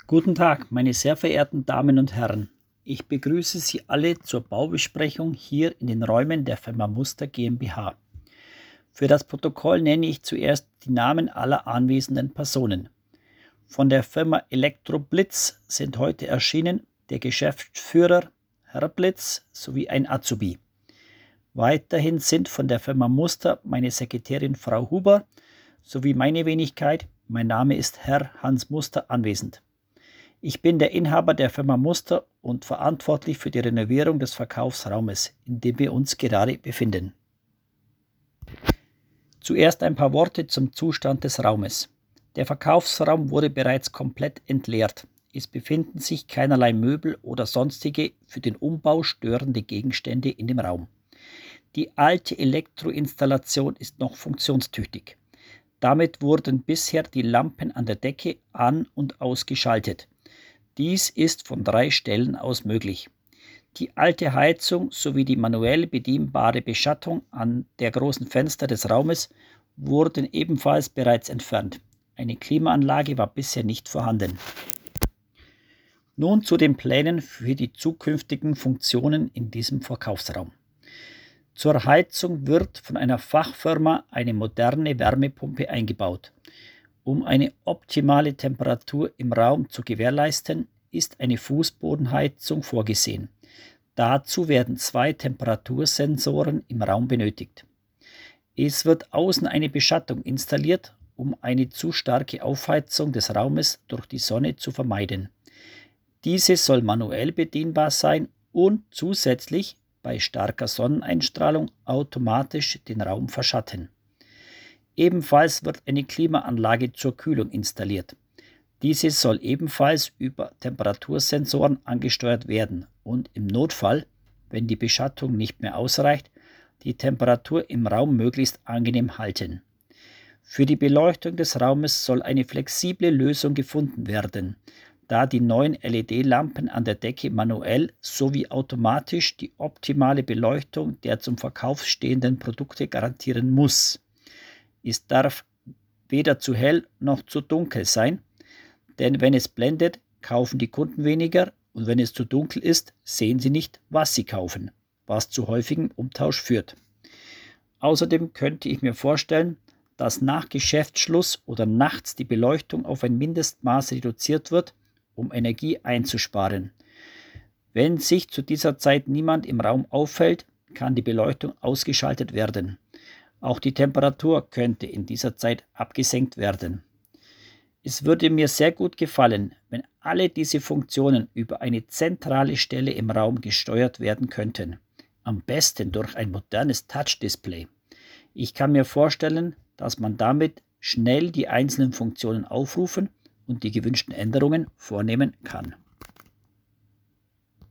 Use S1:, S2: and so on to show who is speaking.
S1: Guten Tag, meine sehr verehrten Damen und Herren. Ich begrüße Sie alle zur Baubesprechung hier in den Räumen der Firma Muster GmbH. Für das Protokoll nenne ich zuerst die Namen aller anwesenden Personen. Von der Firma Elektroblitz sind heute erschienen der Geschäftsführer Herr Blitz sowie ein Azubi. Weiterhin sind von der Firma Muster meine Sekretärin Frau Huber sowie meine Wenigkeit, mein Name ist Herr Hans Muster, anwesend. Ich bin der Inhaber der Firma Muster und verantwortlich für die Renovierung des Verkaufsraumes, in dem wir uns gerade befinden. Zuerst ein paar Worte zum Zustand des Raumes. Der Verkaufsraum wurde bereits komplett entleert. Es befinden sich keinerlei Möbel oder sonstige für den Umbau störende Gegenstände in dem Raum. Die alte Elektroinstallation ist noch funktionstüchtig. Damit wurden bisher die Lampen an der Decke an- und ausgeschaltet. Dies ist von 3 Stellen aus möglich. Die alte Heizung sowie die manuell bedienbare Beschattung an der großen Fenster des Raumes wurden ebenfalls bereits entfernt. Eine Klimaanlage war bisher nicht vorhanden. Nun zu den Plänen für die zukünftigen Funktionen in diesem Verkaufsraum. Zur Heizung wird von einer Fachfirma eine moderne Wärmepumpe eingebaut. Um eine optimale Temperatur im Raum zu gewährleisten, ist eine Fußbodenheizung vorgesehen. Dazu werden 2 Temperatursensoren im Raum benötigt. Es wird außen eine Beschattung installiert, um eine zu starke Aufheizung des Raumes durch die Sonne zu vermeiden. Diese soll manuell bedienbar sein und zusätzlich bei starker Sonneneinstrahlung automatisch den Raum verschatten. Ebenfalls wird eine Klimaanlage zur Kühlung installiert. Diese soll ebenfalls über Temperatursensoren angesteuert werden und im Notfall, wenn die Beschattung nicht mehr ausreicht, die Temperatur im Raum möglichst angenehm halten. Für die Beleuchtung des Raumes soll eine flexible Lösung gefunden werden, da die neuen LED-Lampen an der Decke manuell sowie automatisch die optimale Beleuchtung der zum Verkauf stehenden Produkte garantieren muss. Es darf weder zu hell noch zu dunkel sein, denn wenn es blendet, kaufen die Kunden weniger und wenn es zu dunkel ist, sehen sie nicht, was sie kaufen, was zu häufigem Umtausch führt. Außerdem könnte ich mir vorstellen, dass nach Geschäftsschluss oder nachts die Beleuchtung auf ein Mindestmaß reduziert wird, um Energie einzusparen. Wenn sich zu dieser Zeit niemand im Raum auffällt, kann die Beleuchtung ausgeschaltet werden. Auch die Temperatur könnte in dieser Zeit abgesenkt werden. Es würde mir sehr gut gefallen, wenn alle diese Funktionen über eine zentrale Stelle im Raum gesteuert werden könnten. Am besten durch ein modernes Touch-Display. Ich kann mir vorstellen, dass man damit schnell die einzelnen Funktionen aufrufen und die gewünschten Änderungen vornehmen kann.